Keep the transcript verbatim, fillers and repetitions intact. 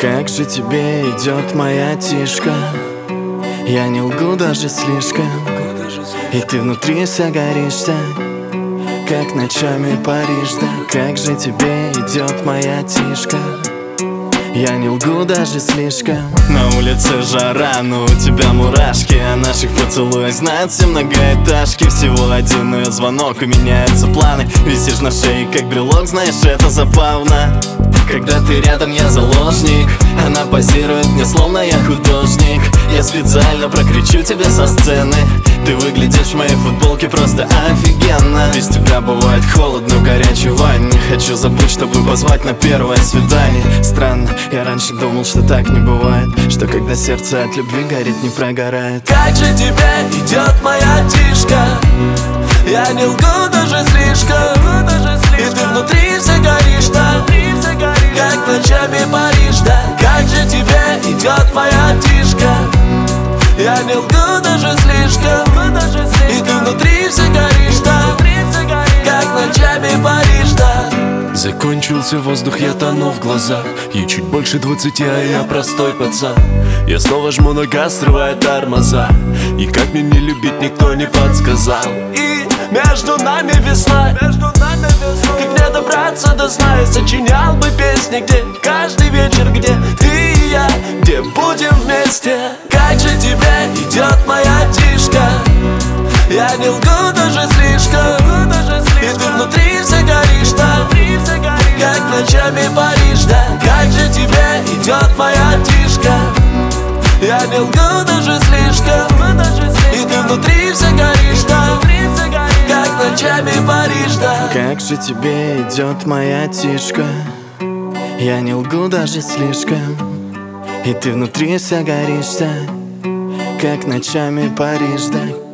Как же тебе идет моя тишка? Я не лгу даже слишком. И ты внутри вся горишься, как ночами Париж, да. Как же тебе идет моя тишка? Я не лгу даже слишком. На улице жара, но у тебя мурашки. О наших поцелуях знают все многоэтажки. Всего один ее звонок, и меняются планы. Висишь на шее, как брелок, знаешь, это забавно. Когда ты рядом, я заложник. Она позирует мне, словно я художник. Я специально прокричу тебя со сцены. Ты выглядишь в моей футболке просто офигенно. Без тебя бывает холодно в горячей ванне. Хочу забыть, чтобы позвать на первое свидание. Странно, я раньше думал, что так не бывает, что когда сердце от любви горит, не прогорает. Как же тебе идет моя тишка? Я не лгу даже слишком. И ты внутри все горишь, да, как ночами Париж, да. Как же тебе идет моя тишка? Я не лгу даже слишком. И ты внутри все горишь, да, как ночами Париж, да. Закончился воздух, я тону в глазах. Ей чуть больше двадцати, а я простой пацан. Я снова жму на газ, срывая тормоза. И как мне не любить, никто не подсказал. И между нами весна, между нами весна. Как мне добраться до сна? Я сочинял бы песни, где каждый вечер, где ты и я, где будем вместе. Как же тебе идет моя тишка? Я не лгу даже слишком. И ты внутри все горишь, да, как ночами Париж, да. Как же тебе идет моя тишка? Я не лгу даже слишком. И ты внутри все горишь, да, как ночами Париж, да. Как же тебе идет моя тишка? Я не лгу даже слишком. И ты внутри вся горишься, как ночами Париж, да.